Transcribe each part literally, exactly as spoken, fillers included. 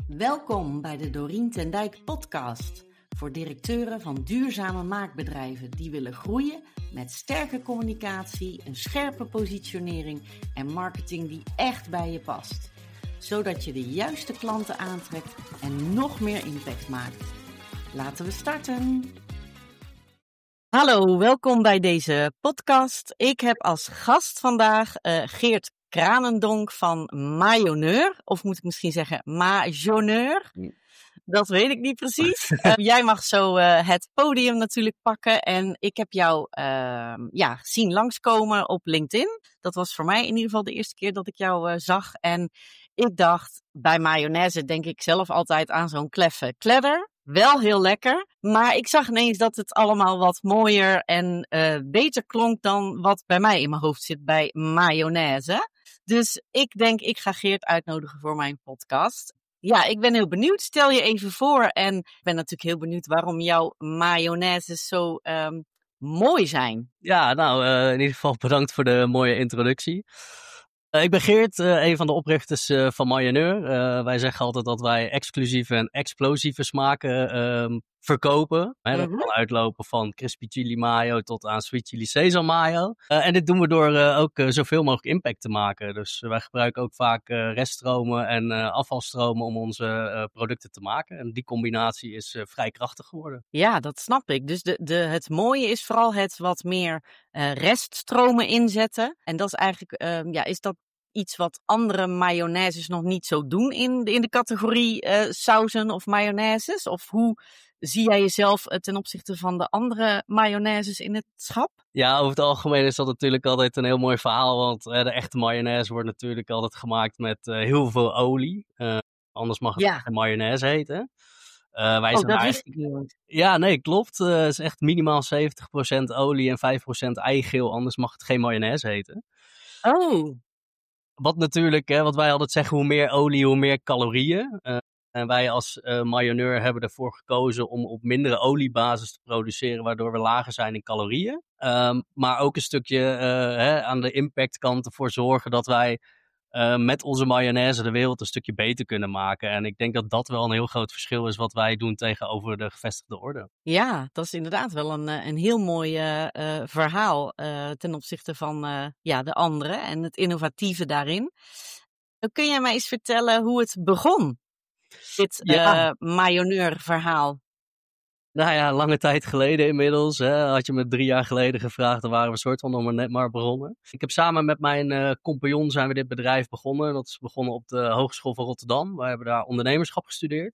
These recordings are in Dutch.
Welkom bij de Dorien ten Dijk podcast voor directeuren van duurzame maakbedrijven die willen groeien met sterke communicatie, een scherpe positionering en marketing die echt bij je past. Zodat je de juiste klanten aantrekt en nog meer impact maakt. Laten we starten! Hallo, welkom bij deze podcast. Ik heb als gast vandaag uh, Geert Kranendonk van Mayoneur, of moet ik misschien zeggen Majoneur? Dat weet ik niet precies. Uh, jij mag zo uh, het podium natuurlijk pakken en ik heb jou uh, ja, zien langskomen op LinkedIn. Dat was voor mij in ieder geval de eerste keer dat ik jou uh, zag en ik dacht, bij mayonaise denk ik zelf altijd aan zo'n kleffe kledder. Wel heel lekker, maar ik zag ineens dat het allemaal wat mooier en uh, beter klonk dan wat bij mij in mijn hoofd zit bij mayonaise. Dus ik denk, ik ga Geert uitnodigen voor mijn podcast. Ja, ik ben heel benieuwd. Stel je even voor en ik ben natuurlijk heel benieuwd waarom jouw mayonaises zo um, mooi zijn. Ja, nou, uh, in ieder geval bedankt voor de mooie introductie. Uh, ik ben Geert, uh, een van de oprichters uh, van Mayoneur. Uh, wij zeggen altijd dat wij exclusieve en explosieve smaken uh, verkopen. Hè, dat kan uitlopen van crispy chili mayo tot aan sweet chili sesam mayo. Uh, en dit doen we door uh, ook uh, zoveel mogelijk impact te maken. Dus uh, wij gebruiken ook vaak uh, reststromen en uh, afvalstromen om onze uh, producten te maken. En die combinatie is uh, vrij krachtig geworden. Ja, dat snap ik. Dus de, de, het mooie is vooral het wat meer uh, reststromen inzetten. En dat is eigenlijk, uh, ja, is dat iets wat andere mayonaises nog niet zo doen in de, in de categorie uh, sauzen of mayonaises? Of hoe zie jij jezelf ten opzichte van de andere mayonaises in het schap? Ja, over het algemeen is dat natuurlijk altijd een heel mooi verhaal. Want uh, de echte mayonaise wordt natuurlijk altijd gemaakt met uh, heel veel olie. Uh, anders mag het ja. geen mayonaise heten. Uh, wij oh, zijn dat wist ik niet. Ja, nee, klopt. Het uh, is echt minimaal zeventig procent olie en vijf procent eigeel. Anders mag het geen mayonaise heten. Oh. Wat natuurlijk, hè, wat wij altijd zeggen, hoe meer olie, hoe meer calorieën. Uh, en wij als uh, Mayoneur hebben ervoor gekozen om op mindere oliebasis te produceren, waardoor we lager zijn in calorieën. Um, maar ook een stukje uh, hè, aan de impactkant ervoor zorgen dat wij uh, met onze mayonaise de wereld een stukje beter kunnen maken. En ik denk dat dat wel een heel groot verschil is wat wij doen tegenover de gevestigde orde. Ja, dat is inderdaad wel een, een heel mooi uh, uh, verhaal uh, ten opzichte van uh, ja, de anderen en het innovatieve daarin. Kun jij mij eens vertellen hoe het begon, dit ja. uh, Mayoneur verhaal? Nou ja, lange tijd geleden inmiddels. Hè, had je me drie jaar geleden gevraagd, dan waren we een soort van nog maar net maar begonnen. Ik heb samen met mijn uh, compagnon zijn we dit bedrijf begonnen. Dat is begonnen op de Hogeschool van Rotterdam. Wij hebben daar ondernemerschap gestudeerd.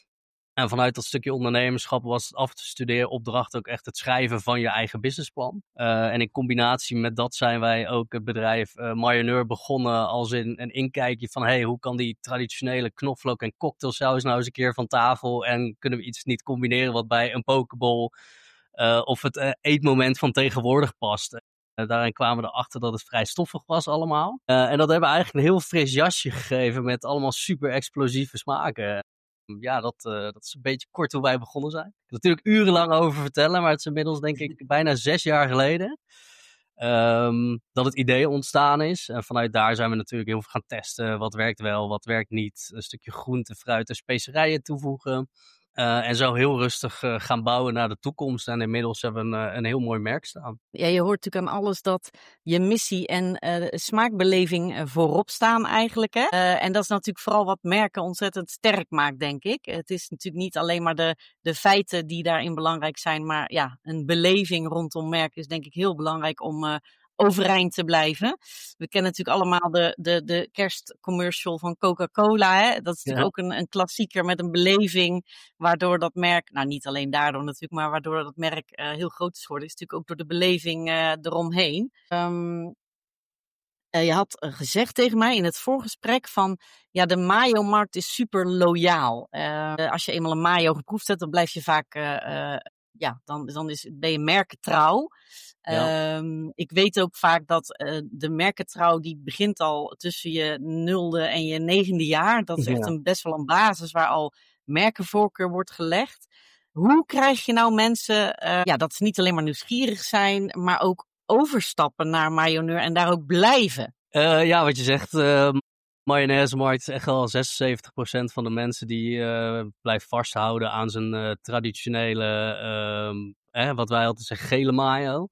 En vanuit dat stukje ondernemerschap was het afstudeeropdracht ook echt het schrijven van je eigen businessplan. Uh, en in combinatie met dat zijn wij ook het bedrijf uh, Mayoneur begonnen als in een inkijkje van hey, hoe kan die traditionele knoflook en cocktailsaus nou eens een keer van tafel en kunnen we iets niet combineren wat bij een pokeball uh, of het uh, eetmoment van tegenwoordig past. Uh, daarin kwamen we erachter dat het vrij stoffig was allemaal. Uh, en dat hebben we eigenlijk een heel fris jasje gegeven met allemaal super explosieve smaken. Ja, dat, uh, dat is een beetje kort hoe wij begonnen zijn. Ik kan er natuurlijk urenlang over vertellen, maar het is inmiddels denk ik bijna zes jaar geleden um, dat het idee ontstaan is. En vanuit daar zijn we natuurlijk heel veel gaan testen. Wat werkt wel, wat werkt niet. Een stukje groente, fruit en specerijen toevoegen. Uh, en zo heel rustig uh, gaan bouwen naar de toekomst. En inmiddels hebben we een, uh, een heel mooi merk staan. Ja, je hoort natuurlijk aan alles dat je missie en uh, smaakbeleving uh, voorop staan eigenlijk. Hè? Uh, en dat is natuurlijk vooral wat merken ontzettend sterk maakt, denk ik. Het is natuurlijk niet alleen maar de, de feiten die daarin belangrijk zijn. Maar ja, een beleving rondom merken is denk ik heel belangrijk om Uh, overeind te blijven. We kennen natuurlijk allemaal de, de, de kerstcommercial van Coca-Cola. Hè? Dat is natuurlijk ja. ook een, een klassieker met een beleving, waardoor dat merk, nou niet alleen daardoor natuurlijk, maar waardoor dat merk uh, heel groot is geworden, is natuurlijk ook door de beleving uh, eromheen. Um, uh, je had uh, gezegd tegen mij in het voorgesprek van, ja, de mayo-markt is super loyaal. Uh, als je eenmaal een mayo geproefd hebt, dan blijf je vaak, uh, uh, ja, dan, dan is, ben je merkentrouw. Ja. Um, ik weet ook vaak dat uh, de merkentrouw die begint al tussen je nulde en je negende jaar. Dat is echt een, best wel een basis waar al merkenvoorkeur wordt gelegd. Hoe krijg je nou mensen, uh, ja, dat ze niet alleen maar nieuwsgierig zijn, maar ook overstappen naar Mayoneur en daar ook blijven? Uh, ja, wat je zegt, uh, Mayonaisemarkt is echt wel zesenzeventig procent van de mensen die uh, blijft vasthouden aan zijn uh, traditionele, uh, eh, wat wij altijd zeggen, gele mayo.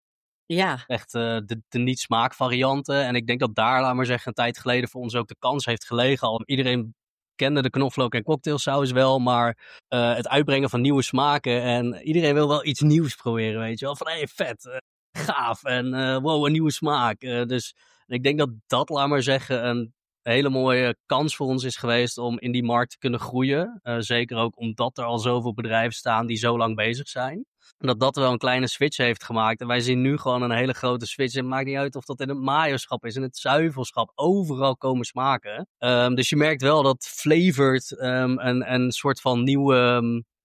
Ja. Echt uh, de, de niet-smaakvarianten. En ik denk dat daar, laat maar zeggen, een tijd geleden voor ons ook de kans heeft gelegen. Al iedereen kende de knoflook en cocktailsaus wel, maar uh, het uitbrengen van nieuwe smaken. En iedereen wil wel iets nieuws proberen, weet je wel. Van, hé, hey, vet, uh, gaaf en uh, wow, een nieuwe smaak. Uh, dus ik denk dat dat, laat maar zeggen, een hele mooie kans voor ons is geweest om in die markt te kunnen groeien. Uh, zeker ook omdat er al zoveel bedrijven staan die zo lang bezig zijn. Dat dat wel een kleine switch heeft gemaakt. En wij zien nu gewoon een hele grote switch. En het maakt niet uit of dat in het mayoschap is, in het zuivelschap. Overal komen smaken. Um, dus je merkt wel dat flavored um, een, een soort van nieuwe,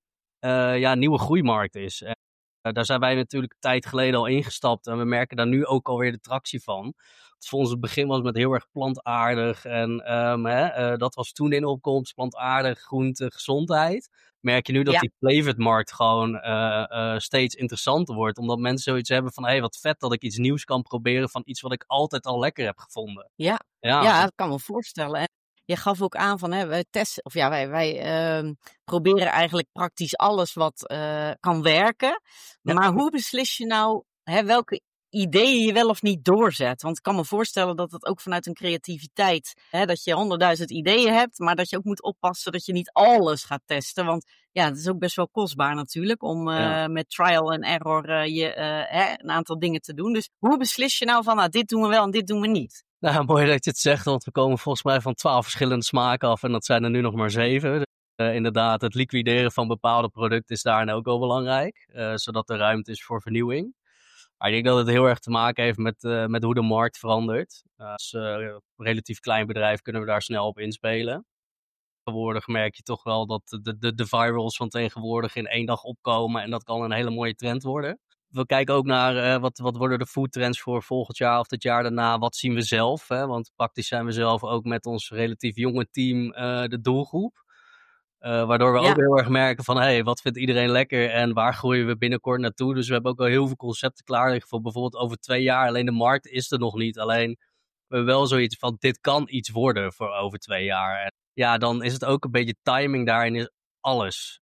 uh, ja, nieuwe groeimarkt is. En, uh, daar zijn wij natuurlijk een tijd geleden al ingestapt. En we merken daar nu ook alweer de tractie van. Voor ons het begin was met heel erg plantaardig. En um, hè, uh, dat was toen in opkomst. Plantaardig, groente, gezondheid. Merk je nu dat ja. die flavored markt gewoon uh, uh, steeds interessanter wordt. Omdat mensen zoiets hebben van, hé, hey, wat vet dat ik iets nieuws kan proberen van iets wat ik altijd al lekker heb gevonden. Ja, ja. ja dat kan me voorstellen. En je gaf ook aan van, hè, wij testen, of ja, wij, wij uh, proberen eigenlijk praktisch alles wat uh, kan werken. Ja. Maar hoe beslis je nou, hè, welke ideeën je wel of niet doorzet? Want ik kan me voorstellen dat het ook vanuit een creativiteit, hè, dat je honderdduizend ideeën hebt, maar dat je ook moet oppassen dat je niet alles gaat testen. Want ja, het is ook best wel kostbaar natuurlijk om uh, ja. met trial en error uh, je, uh, hè, een aantal dingen te doen. Dus hoe beslis je nou van, nou, dit doen we wel en dit doen we niet? Nou, mooi dat je het zegt, want we komen volgens mij van twaalf verschillende smaken af en dat zijn er nu nog maar zeven. Uh, inderdaad, het liquideren van bepaalde producten is daarin ook wel belangrijk, uh, zodat er ruimte is voor vernieuwing. Maar ik denk dat het heel erg te maken heeft met, uh, met hoe de markt verandert. Uh, als uh, een relatief klein bedrijf kunnen we daar snel op inspelen. Tegenwoordig merk je toch wel dat de, de, de virals van tegenwoordig in één dag opkomen en dat kan een hele mooie trend worden. We kijken ook naar uh, wat, wat worden de foodtrends voor volgend jaar of het jaar daarna. Wat zien we zelf? Hè? Want praktisch zijn we zelf ook met ons relatief jonge team uh, de doelgroep. Uh, waardoor we ja. ook heel erg merken van, hé, hey, wat vindt iedereen lekker en waar groeien we binnenkort naartoe? Dus we hebben ook al heel veel concepten klaar liggen voor bijvoorbeeld over twee jaar. Alleen de markt is er nog niet. Alleen we hebben wel zoiets van, dit kan iets worden voor over twee jaar. En ja, dan is het ook een beetje timing daarin is alles.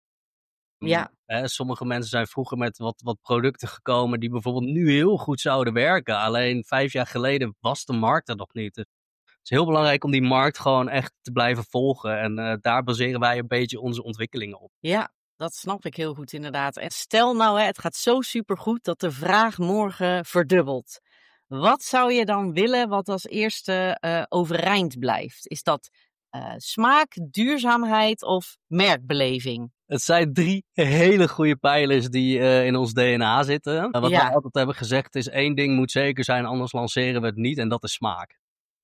Ja. Hè, sommige mensen zijn vroeger met wat, wat producten gekomen die bijvoorbeeld nu heel goed zouden werken. Alleen vijf jaar geleden was de markt er nog niet. Dus het is heel belangrijk om die markt gewoon echt te blijven volgen. En uh, daar baseren wij een beetje onze ontwikkelingen op. Ja, dat snap ik heel goed inderdaad. En stel nou, hè, het gaat zo supergoed dat de vraag morgen verdubbelt. Wat zou je dan willen wat als eerste uh, overeind blijft? Is dat uh, smaak, duurzaamheid of merkbeleving? Het zijn drie hele goede pijlers die uh, in ons D N A zitten. Wat ja. we altijd hebben gezegd is, één ding moet zeker zijn, anders lanceren we het niet. En dat is smaak.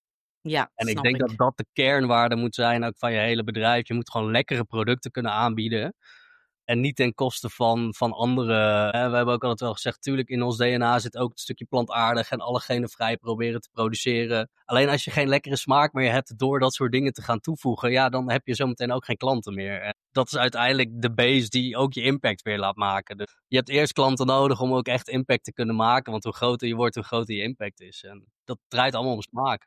Ja, en ik snap denk ik. dat dat de kernwaarde moet zijn ook van je hele bedrijf. Je moet gewoon lekkere producten kunnen aanbieden. En niet ten koste van, van andere. Hè. We hebben ook altijd wel gezegd, tuurlijk in ons D N A zit ook het stukje plantaardig en allergenenvrij proberen te produceren. Alleen als je geen lekkere smaak meer hebt door dat soort dingen te gaan toevoegen, ja, dan heb je zometeen ook geen klanten meer. En dat is uiteindelijk de base die ook je impact weer laat maken. Dus je hebt eerst klanten nodig om ook echt impact te kunnen maken, want hoe groter je wordt, hoe groter je impact is. En dat draait allemaal om smaak.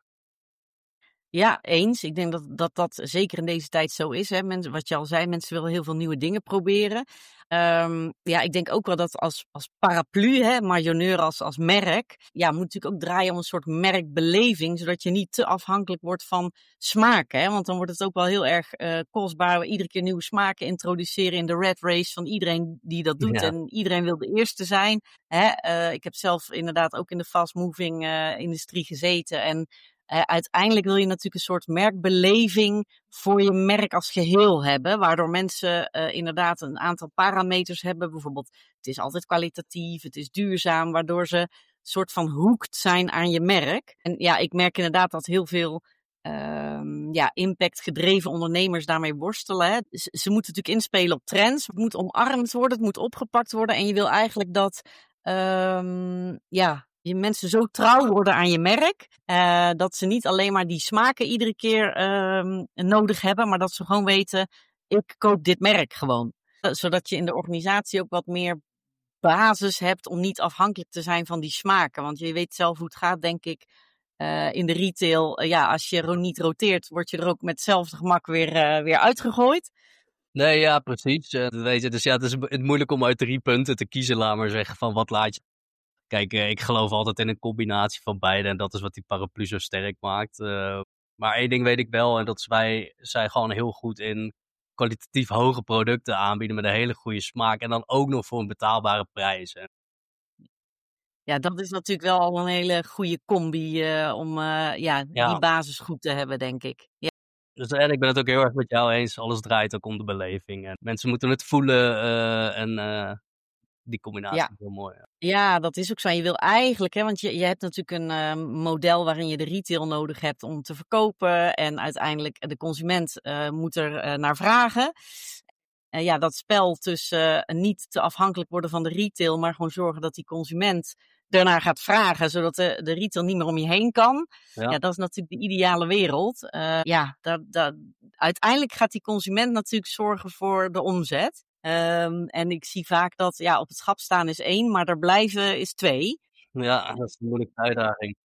Ja, eens. Ik denk dat, dat dat zeker in deze tijd zo is. Hè. Mensen, wat je al zei, mensen willen heel veel nieuwe dingen proberen. Um, ja, ik denk ook wel dat als, als paraplu, hè, Majoneur als, als merk, ja, moet natuurlijk ook draaien om een soort merkbeleving, zodat je niet te afhankelijk wordt van smaken. Hè. Want dan wordt het ook wel heel erg uh, kostbaar. Iedere keer nieuwe smaken introduceren in de red race van iedereen die dat doet. Ja. En iedereen wil de eerste zijn. Hè. Uh, ik heb zelf inderdaad ook in de fast-moving uh, industrie gezeten en Uh, uiteindelijk wil je natuurlijk een soort merkbeleving voor je merk als geheel hebben, waardoor mensen uh, inderdaad een aantal parameters hebben. Bijvoorbeeld, het is altijd kwalitatief, het is duurzaam, waardoor ze een soort van hooked zijn aan je merk. En ja, ik merk inderdaad dat heel veel uh, ja, impactgedreven ondernemers daarmee worstelen. Hè. Ze, ze moeten natuurlijk inspelen op trends, het moet omarmd worden, het moet opgepakt worden en je wil eigenlijk dat, um, ja... je mensen zo trouw worden aan je merk, uh, dat ze niet alleen maar die smaken iedere keer uh, nodig hebben, maar dat ze gewoon weten, ik koop dit merk gewoon. Zodat je in de organisatie ook wat meer basis hebt om niet afhankelijk te zijn van die smaken. Want je weet zelf hoe het gaat, denk ik. Uh, in de retail, uh, ja, als je ro- niet roteert, word je er ook met hetzelfde gemak weer, uh, weer uitgegooid. Nee, ja, precies. Uh, weet je, dus ja, het is het moeilijk om uit drie punten te kiezen, laat maar zeggen, van wat laat je. Kijk, uh, ik geloof altijd in een combinatie van beide en dat is wat die paraplu zo sterk maakt. Uh, maar één ding weet ik wel en dat is wij zijn gewoon heel goed in kwalitatief hoge producten aanbieden met een hele goede smaak en dan ook nog voor een betaalbare prijs. Hè. Ja, dat is natuurlijk wel al een hele goede combi uh, om uh, ja, Ja. die basis goed te hebben, denk ik. Ja. Dus en ik ben het ook heel erg met jou eens. Alles draait ook om de beleving. En mensen moeten het voelen uh, en uh, die combinatie Ja. is heel mooi. Ja. Ja, dat is ook zo. Je wil eigenlijk, hè, want je, je hebt natuurlijk een uh, model waarin je de retail nodig hebt om te verkopen. En uiteindelijk de consument uh, moet er uh, naar vragen. Uh, ja, dat spel tussen uh, niet te afhankelijk worden van de retail, maar gewoon zorgen dat die consument ernaar gaat vragen, zodat de, de retail niet meer om je heen kan. Ja, ja dat is natuurlijk de ideale wereld. Uh, ja, dat, dat, uiteindelijk gaat die consument natuurlijk zorgen voor de omzet. Um, en ik zie vaak dat ja, op het schap staan is één, maar er blijven is twee. Ja, dat is een moeilijke uitdaging.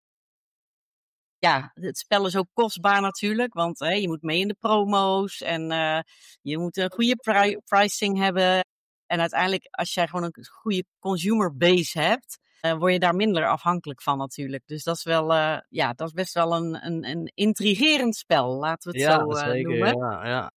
Ja, het spel is ook kostbaar natuurlijk, want hè, je moet mee in de promo's en uh, je moet een goede pri- pricing hebben. En uiteindelijk, als jij gewoon een goede consumer base hebt, uh, word je daar minder afhankelijk van natuurlijk. Dus dat is wel, uh, ja, dat is best wel een, een, een intrigerend spel, laten we het ja, zo uh, zeker, noemen. Ja, ja.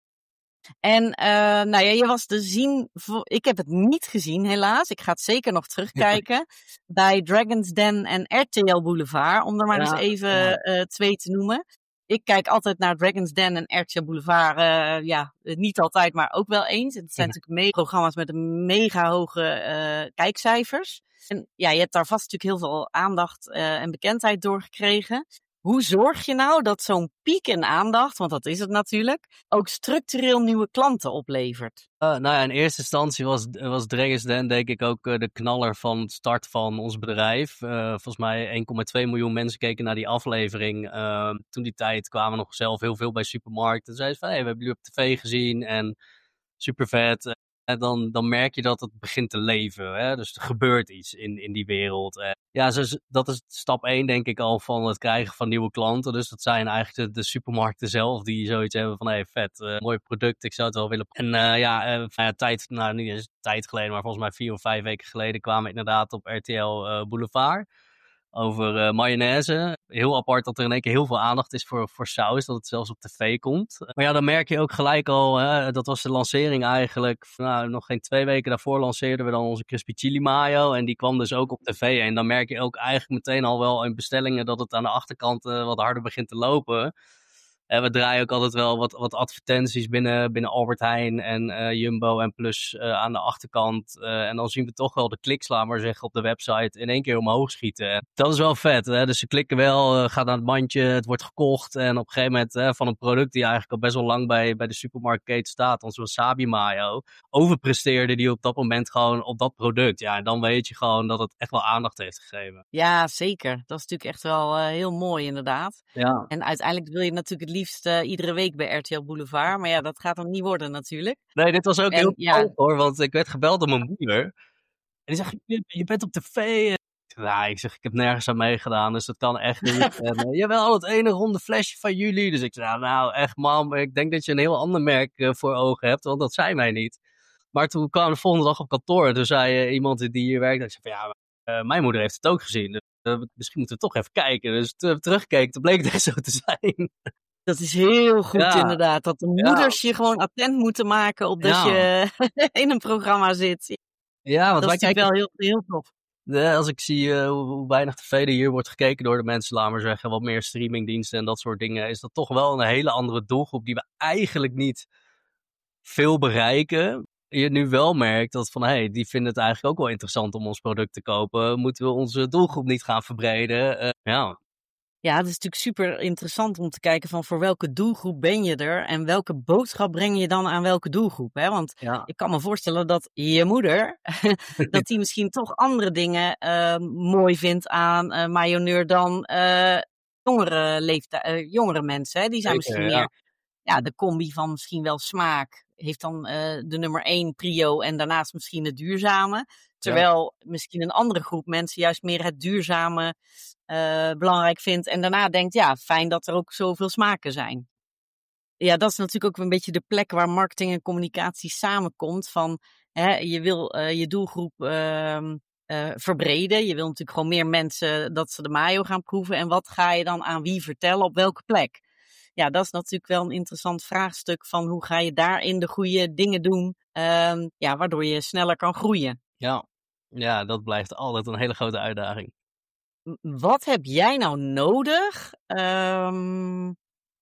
En uh, nou ja, je was te zien, ik heb het niet gezien helaas, ik ga het zeker nog terugkijken, bij Dragon's Den en R T L Boulevard, om er maar ja, eens even ja. uh, twee te noemen. Ik kijk altijd naar Dragon's Den en R T L Boulevard, uh, ja, niet altijd, maar ook wel eens. Het zijn ja. natuurlijk programma's met een mega hoge uh, kijkcijfers. En ja, je hebt daar vast natuurlijk heel veel aandacht uh, en bekendheid door gekregen. Hoe zorg je nou dat zo'n piek in aandacht, want dat is het natuurlijk, ook structureel nieuwe klanten oplevert? Uh, nou ja, in eerste instantie was, was Dragon's Den denk ik ook uh, de knaller van het start van ons bedrijf. Uh, volgens mij één komma twee miljoen mensen keken naar die aflevering. Uh, toen die tijd kwamen we nog zelf heel veel bij supermarkten. Zeiden van, hey, we hebben jullie op tv gezien en super vet. En dan, dan merk je dat het begint te leven. Hè? Dus er gebeurt iets in, in die wereld. En ja, dus dat is stap één denk ik al van het krijgen van nieuwe klanten. Dus dat zijn eigenlijk de, de supermarkten zelf die zoiets hebben van... hé, hey, vet, uh, mooi product, ik zou het wel willen... En uh, ja, uh, ja, tijd, nou niet eens tijd geleden, maar volgens mij vier of vijf weken geleden... kwamen we inderdaad op R T L uh, Boulevard... over uh, mayonaise. Heel apart dat er in één keer heel veel aandacht is voor, voor saus. Dat het zelfs op tv komt. Maar ja, dan merk je ook gelijk al... Hè, dat was de lancering eigenlijk. Nou, nog geen twee weken daarvoor lanceerden we dan onze crispy chili mayo. En die kwam dus ook op tv. En dan merk je ook eigenlijk meteen al wel in bestellingen... dat het aan de achterkant uh, wat harder begint te lopen... En we draaien ook altijd wel wat, wat advertenties binnen, binnen Albert Heijn en uh, Jumbo en Plus uh, aan de achterkant. Uh, en dan zien we toch wel de kliks, laat maar zeggen, op de website in één keer omhoog schieten. En dat is wel vet. Hè? Dus ze klikken wel, uh, gaat naar het bandje, het wordt gekocht. En op een gegeven moment uh, van een product die eigenlijk al best wel lang bij, bij de supermarktketen staat, onze wasabi mayo, overpresteerde die op dat moment gewoon op dat product. Ja, en dan weet je gewoon dat het echt wel aandacht heeft gegeven. Ja, zeker. Dat is natuurlijk echt wel uh, heel mooi inderdaad. Ja. En uiteindelijk wil je natuurlijk het liefst uh, iedere week bij R T L Boulevard. Maar ja, dat gaat dan niet worden natuurlijk. Nee, dit was ook en, heel ja. tof hoor, want ik werd gebeld door mijn moeder. En die zegt, je, je bent op tv. Ja, ik zeg, ik heb nergens aan meegedaan, dus dat kan echt niet. En, uh, jawel, al het ene ronde flesje van jullie. Dus ik zei, nou echt mam, ik denk dat je een heel ander merk uh, voor ogen hebt, want dat zijn wij niet. Maar toen kwam de volgende dag op kantoor en toen zei uh, iemand die hier werkte, ik zei van ja, uh, mijn moeder heeft het ook gezien. Dus uh, misschien moeten we toch even kijken. Dus toen we terugkeken, toen bleek het echt zo te zijn. Dat is heel goed ja. inderdaad, dat de moeders ja. je gewoon attent moeten maken op dat ja. je in een programma zit. Ja, want dat wij is kijken wel heel, heel tof. De, als ik zie uh, hoe, hoe weinig tv er hier wordt gekeken door de mensen, laat maar zeggen, wat meer streamingdiensten en dat soort dingen, is dat toch wel een hele andere doelgroep die we eigenlijk niet veel bereiken. Je nu wel merkt dat van, hé, hey, die vinden het eigenlijk ook wel interessant om ons product te kopen. Moeten we onze doelgroep niet gaan verbreden? Uh, ja. Ja, het is natuurlijk super interessant om te kijken van voor welke doelgroep ben je er en welke boodschap breng je dan aan welke doelgroep. Hè? Want ja. ik kan me voorstellen dat je moeder, dat die misschien toch andere dingen uh, mooi vindt aan uh, Mayonnaise dan uh, jongere, leeftijd, uh, jongere mensen. Hè? Die zijn Zeker, misschien ja. meer ja, de combi van misschien wel smaak. Heeft dan uh, de nummer één prio en daarnaast misschien het duurzame. Terwijl ja. misschien een andere groep mensen juist meer het duurzame uh, belangrijk vindt. En daarna denkt, ja, fijn dat er ook zoveel smaken zijn. Ja, dat is natuurlijk ook een beetje de plek waar marketing en communicatie samenkomt. Van, hè, je wil uh, je doelgroep uh, uh, verbreden. Je wil natuurlijk gewoon meer mensen dat ze de mayo gaan proeven. En wat ga je dan aan wie vertellen op welke plek? Ja, dat is natuurlijk wel een interessant vraagstuk van hoe ga je daarin de goede dingen doen, uh, ja, waardoor je sneller kan groeien. Ja. ja, dat blijft altijd een hele grote uitdaging. Wat heb jij nou nodig um,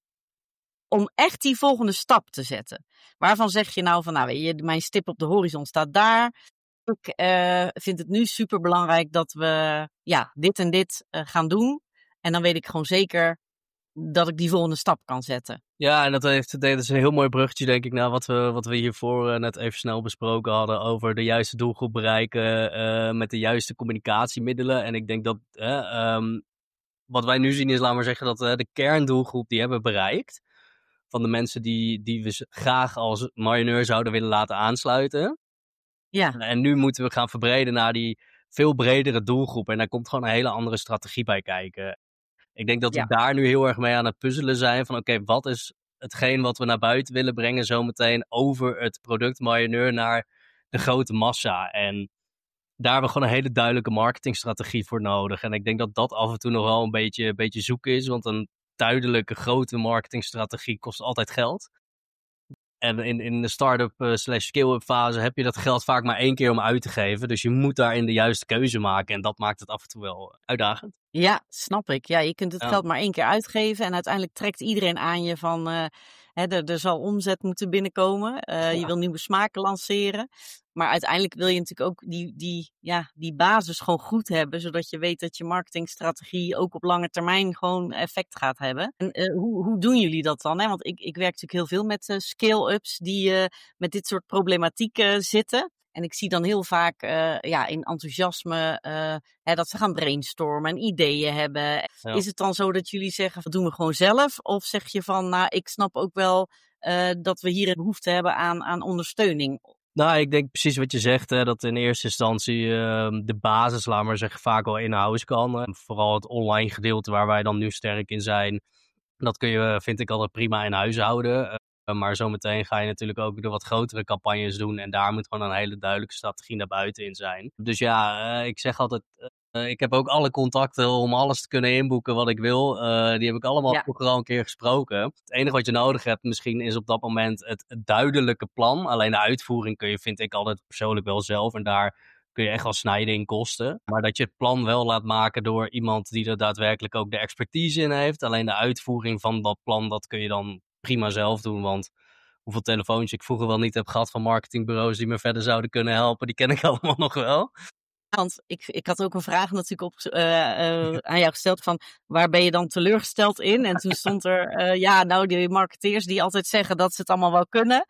om echt die volgende stap te zetten? Waarvan zeg je nou van, nou weet je, mijn stip op de horizon staat daar. Ik uh, vind het nu super belangrijk dat we ja, dit en dit uh, gaan doen. En dan weet ik gewoon zeker dat ik die volgende stap kan zetten. Ja, en dat, heeft, dat is een heel mooi bruggetje, denk ik, naar wat we, wat we hiervoor uh, net even snel besproken hadden over de juiste doelgroep bereiken uh, met de juiste communicatiemiddelen. En ik denk dat uh, um, wat wij nu zien is, laten we zeggen, dat uh, de kerndoelgroep die hebben bereikt. Van de mensen die, die we graag als marioneur zouden willen laten aansluiten. Ja. En nu moeten we gaan verbreden naar die veel bredere doelgroep. En daar komt gewoon een hele andere strategie bij kijken. Ik denk dat we ja. daar nu heel erg mee aan het puzzelen zijn. Van oké, okay, wat is hetgeen wat we naar buiten willen brengen zometeen over het product marioneur naar de grote massa. En daar hebben we gewoon een hele duidelijke marketingstrategie voor nodig. En ik denk dat dat af en toe nog wel een beetje, een beetje zoeken is. Want een duidelijke grote marketingstrategie kost altijd geld. En in, in de start-up uh, slash scale-up fase heb je dat geld vaak maar één keer om uit te geven. Dus je moet daarin de juiste keuze maken. En dat maakt het af en toe wel uitdagend. Ja, snap ik. Ja, je kunt het ja. geld maar één keer uitgeven. En uiteindelijk trekt iedereen aan je van... Uh, hè, er, er zal omzet moeten binnenkomen. Uh, ja. Je wil nieuwe smaken lanceren. Maar uiteindelijk wil je natuurlijk ook die, die, ja, die basis gewoon goed hebben. Zodat je weet dat je marketingstrategie ook op lange termijn gewoon effect gaat hebben. En uh, hoe, hoe doen jullie dat dan? Hè? Want ik, ik werk natuurlijk heel veel met uh, scale-ups die uh, met dit soort problematieken zitten. En ik zie dan heel vaak uh, ja, in enthousiasme uh, hè, dat ze gaan brainstormen en ideeën hebben. Ja. Is het dan zo dat jullie zeggen, dat doen we gewoon zelf? Of zeg je van, nou, ik snap ook wel uh, dat we hier een behoefte hebben aan, aan ondersteuning? Nou, ik denk precies wat je zegt, hè, dat in eerste instantie uh, de basis, laat maar zeggen, vaak wel in-house kan. En vooral het online gedeelte waar wij dan nu sterk in zijn, dat kun je, vind ik, altijd prima in huis houden. Uh, Maar zometeen ga je natuurlijk ook de wat grotere campagnes doen. En daar moet gewoon een hele duidelijke strategie naar buiten in zijn. Dus ja, uh, ik zeg altijd, uh, ik heb ook alle contacten om alles te kunnen inboeken wat ik wil. Uh, die heb ik allemaal ja. vroeger al een keer gesproken. Het enige wat je nodig hebt misschien is op dat moment het, het duidelijke plan. Alleen de uitvoering kun je, vind ik, altijd persoonlijk wel zelf. En daar kun je echt wel snijden in kosten. Maar dat je het plan wel laat maken door iemand die er daadwerkelijk ook de expertise in heeft. Alleen de uitvoering van dat plan, dat kun je dan prima zelf doen, want hoeveel telefoontjes ik vroeger wel niet heb gehad van marketingbureaus die me verder zouden kunnen helpen, die ken ik allemaal nog wel. Want ik, ik had ook een vraag natuurlijk op, uh, uh, aan jou gesteld van waar ben je dan teleurgesteld in? En toen stond er, uh, ja nou die marketeers die altijd zeggen dat ze het allemaal wel kunnen.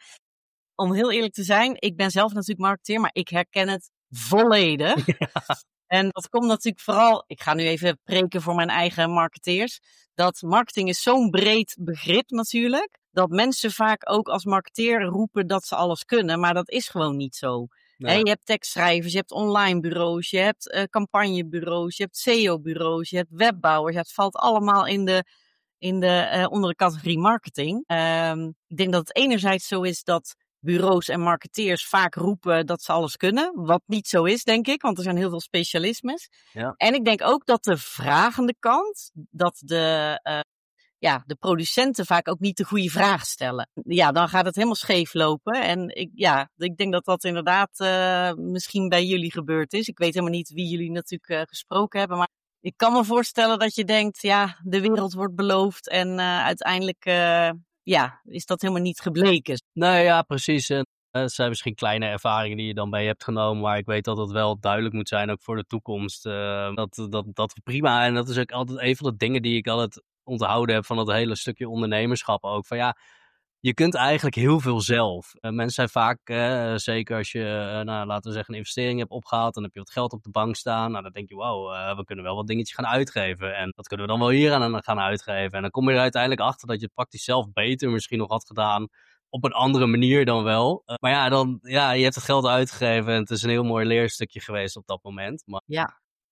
Om heel eerlijk te zijn, ik ben zelf natuurlijk marketeer, maar ik herken het volledig. Ja. En dat komt natuurlijk vooral, ik ga nu even preken voor mijn eigen marketeers, dat marketing is zo'n breed begrip natuurlijk, dat mensen vaak ook als marketeer roepen dat ze alles kunnen, maar dat is gewoon niet zo. Nee. He, je hebt tekstschrijvers, je hebt online bureaus, je hebt uh, campagnebureaus, je hebt S E O-bureaus, je hebt webbouwers, ja, het valt allemaal in de, in de, uh, onder de categorie marketing. Um, ik denk dat het enerzijds zo is dat bureaus en marketeers vaak roepen dat ze alles kunnen. Wat niet zo is, denk ik, want er zijn heel veel specialismes. Ja. En ik denk ook dat de vragende kant, dat de, uh, ja, de producenten vaak ook niet de goede vraag stellen. Ja, dan gaat het helemaal scheef lopen. En ik, ja, ik denk dat dat inderdaad uh, misschien bij jullie gebeurd is. Ik weet helemaal niet wie jullie natuurlijk uh, gesproken hebben, maar ik kan me voorstellen dat je denkt, ja, de wereld wordt beloofd en uh, uiteindelijk... Uh, Ja, is dat helemaal niet gebleken. Nee, ja, precies. En het zijn misschien kleine ervaringen die je dan mee hebt genomen, maar ik weet dat het wel duidelijk moet zijn, ook voor de toekomst. Uh, dat, dat, dat prima, en dat is ook altijd een van de dingen die ik altijd onthouden heb van dat hele stukje ondernemerschap ook. Van ja, je kunt eigenlijk heel veel zelf. Uh, mensen zijn vaak, uh, zeker als je, uh, nou, laten we zeggen, een investering hebt opgehaald, dan heb je wat geld op de bank staan. Nou, dan denk je, wow, uh, we kunnen wel wat dingetjes gaan uitgeven. En dat kunnen we dan wel hier aan gaan uitgeven. En dan kom je er uiteindelijk achter dat je het praktisch zelf beter misschien nog had gedaan. Op een andere manier dan wel. Uh, maar ja, dan, ja, je hebt het geld uitgegeven en het is een heel mooi leerstukje geweest op dat moment. Maar... Ja.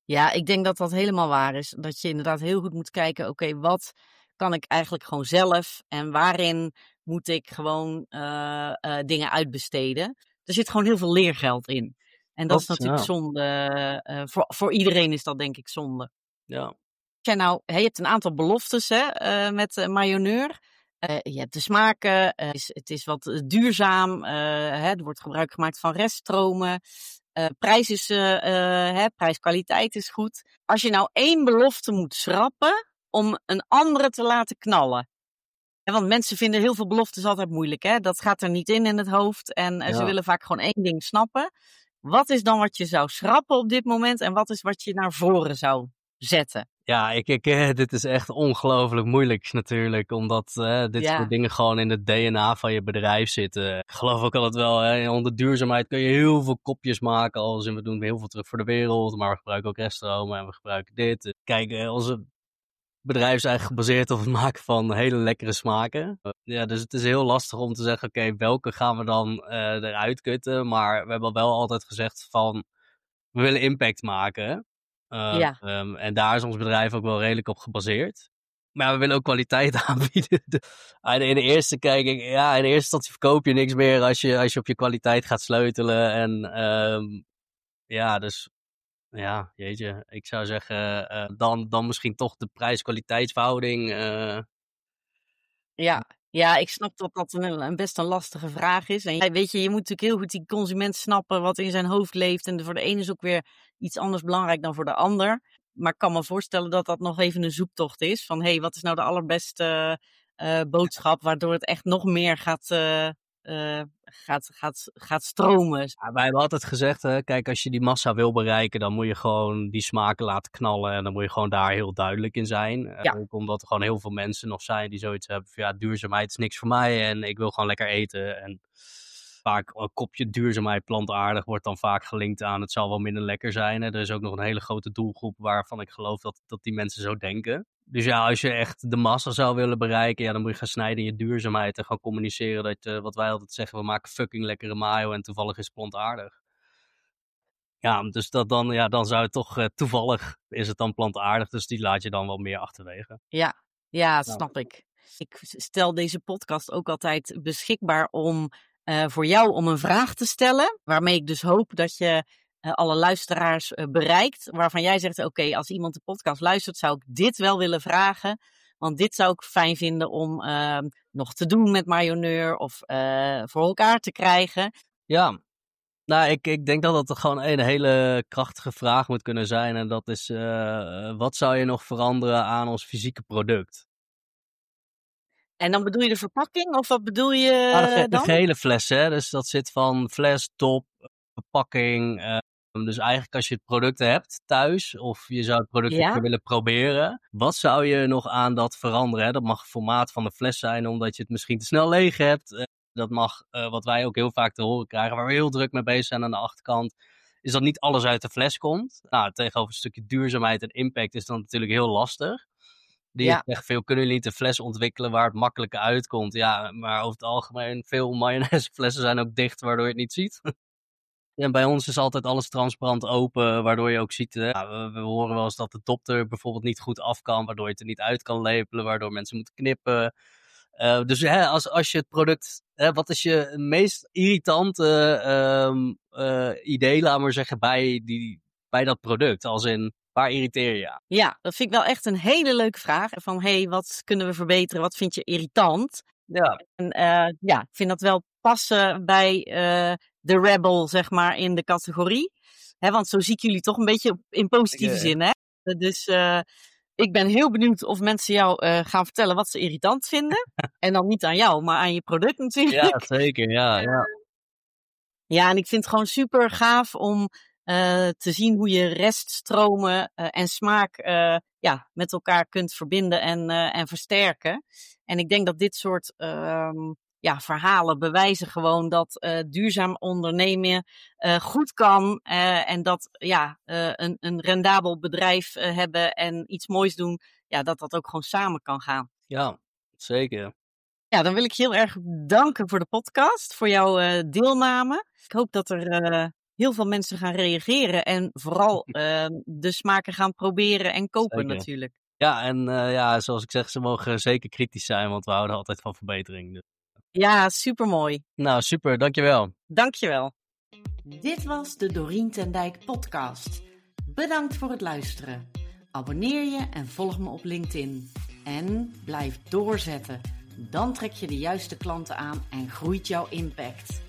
Ja, ik denk dat dat helemaal waar is. Dat je inderdaad heel goed moet kijken, oké, wat kan ik eigenlijk gewoon zelf en waarin moet ik gewoon uh, uh, dingen uitbesteden. Er zit gewoon heel veel leergeld in. En dat is Klopt, natuurlijk ja. zonde. Uh, voor, voor iedereen is dat denk ik zonde. Ja. Ja, nou, je hebt een aantal beloftes hè, uh, met uh, Mayonnaise. Uh, je hebt de smaken, uh, het, is, het is wat duurzaam, uh, hè, er wordt gebruik gemaakt van reststromen. Uh, prijs is, uh, uh, hè, prijs-kwaliteit is goed. Als je nou één belofte moet schrappen om een andere te laten knallen. Ja, want mensen vinden heel veel beloftes altijd moeilijk. Hè? Dat gaat er niet in in het hoofd en uh, Ja. ze willen vaak gewoon één ding snappen. Wat is dan wat je zou schrappen op dit moment en wat is wat je naar voren zou zetten? Ja, ik, ik, eh, dit is echt ongelooflijk moeilijk natuurlijk, omdat eh, dit Ja. soort dingen gewoon in het D N A van je bedrijf zitten. Ik geloof ook altijd wel, hè, onder duurzaamheid kun je heel veel kopjes maken, als in we doen heel veel terug voor de wereld, maar we gebruiken ook reststromen en we gebruiken dit. Kijk, eh, onze bedrijf is eigenlijk gebaseerd op het maken van hele lekkere smaken. Ja, dus het is heel lastig om te zeggen, oké, okay, welke gaan we dan uh, eruit kutten, maar we hebben wel altijd gezegd van, we willen impact maken. Uh, ja. um, en daar is ons bedrijf ook wel redelijk op gebaseerd. Maar we willen ook kwaliteit aanbieden. In de eerste kijk ik, ja, in de eerste instantie verkoop je niks meer als je, als je op je kwaliteit gaat sleutelen. En um, ja, dus ja, jeetje, ik zou zeggen, uh, dan, dan misschien toch de prijs-kwaliteitsverhouding. Uh... Ja. Ja, ik snap dat dat een, een best een lastige vraag is. En weet je, je moet natuurlijk heel goed die consument snappen wat in zijn hoofd leeft. En voor de ene is ook weer iets anders belangrijk dan voor de ander. Maar ik kan me voorstellen dat dat nog even een zoektocht is. Van, hé, hey, wat is nou de allerbeste uh, boodschap, waardoor het echt nog meer gaat, uh, uh, gaat, gaat, gaat stromen. Ja, wij hebben altijd gezegd, hè, kijk, als je die massa wil bereiken, dan moet je gewoon die smaken laten knallen. En dan moet je gewoon daar heel duidelijk in zijn. Ja. Uh, ook omdat er gewoon heel veel mensen nog zijn die zoiets hebben van, ja, duurzaamheid is niks voor mij en ik wil gewoon lekker eten. En vaak een kopje duurzaamheid plantaardig wordt dan vaak gelinkt aan het zal wel minder lekker zijn. Hè. Er is ook nog een hele grote doelgroep waarvan ik geloof dat, dat die mensen zo denken. Dus ja, als je echt de massa zou willen bereiken, ja, dan moet je gaan snijden in je duurzaamheid en gaan communiceren dat, uh, wat wij altijd zeggen, we maken fucking lekkere mayo en toevallig is het plantaardig. Ja, dus dat dan, ja, dan zou het toch, uh, toevallig is het dan plantaardig, dus die laat je dan wel meer achterwege. Ja, ja, dat snap ik. Ik stel deze podcast ook altijd beschikbaar om uh, voor jou om een vraag te stellen, waarmee ik dus hoop dat je uh, alle luisteraars uh, bereikt, waarvan jij zegt, oké, okay, als iemand de podcast luistert, zou ik dit wel willen vragen, want dit zou ik fijn vinden om uh, nog te doen met Mayonnaise of uh, voor elkaar te krijgen. Ja, nou, ik, ik denk dat dat gewoon een hele krachtige vraag moet kunnen zijn en dat is, uh, wat zou je nog veranderen aan ons fysieke product? En dan bedoel je de verpakking of wat bedoel je ah, de, ge- dan? De gehele fles, hè. Dus dat zit van fles, top, verpakking. Uh, dus eigenlijk als je het product hebt thuis of je zou het product ja? willen proberen. Wat zou je nog aan dat veranderen? Hè? Dat mag het formaat van de fles zijn omdat je het misschien te snel leeg hebt. Uh, dat mag, uh, wat wij ook heel vaak te horen krijgen, waar we heel druk mee bezig zijn aan de achterkant, is dat niet alles uit de fles komt. Nou, tegenover een stukje duurzaamheid en impact is dat natuurlijk heel lastig. Die ja. zegt veel, kunnen jullie niet een fles ontwikkelen waar het makkelijker uitkomt? Ja, maar over het algemeen, veel mayonaiseflessen zijn ook dicht, waardoor je het niet ziet. En bij ons is altijd alles transparant open, waardoor je ook ziet, hè, ja, we, we horen wel eens dat de dop er bijvoorbeeld niet goed af kan, waardoor je het er niet uit kan lepelen, waardoor mensen moeten knippen. Uh, dus hè, als, als je het product, hè, wat is je meest irritante um, uh, idee, laat maar zeggen, bij, die, bij dat product? Als in, waar irriteer je aan? Ja, dat vind ik wel echt een hele leuke vraag. Van, hé, hey, wat kunnen we verbeteren? Wat vind je irritant? Ja. En uh, ja, ik vind dat wel passen bij uh, de rebel, zeg maar, in de categorie. Hè, want zo zie ik jullie toch een beetje in positieve okay. zin, hè? Dus uh, ik ben heel benieuwd of mensen jou uh, gaan vertellen wat ze irritant vinden. En dan niet aan jou, maar aan je product natuurlijk. Ja, zeker, ja, ja. Ja, en ik vind het gewoon super gaaf om uh, te zien hoe je reststromen uh, en smaak uh, ja, met elkaar kunt verbinden en, uh, en versterken. En ik denk dat dit soort uh, ja, verhalen bewijzen gewoon dat uh, duurzaam ondernemen uh, goed kan. Uh, en dat ja, uh, een, een rendabel bedrijf uh, hebben en iets moois doen, ja, dat dat ook gewoon samen kan gaan. Ja, zeker. Ja, dan wil ik je heel erg danken voor de podcast, voor jouw uh, deelname. Ik hoop dat er uh, heel veel mensen gaan reageren. En vooral uh, de smaken gaan proberen en kopen Zeker. natuurlijk. Ja, en uh, ja, zoals ik zeg, ze mogen zeker kritisch zijn, want we houden altijd van verbetering. Dus. Ja, supermooi. Nou, super, dankjewel. Dankjewel. Dit was de Dorien ten Dijk podcast. Bedankt voor het luisteren. Abonneer je en volg me op LinkedIn. En blijf doorzetten. Dan trek je de juiste klanten aan en groeit jouw impact.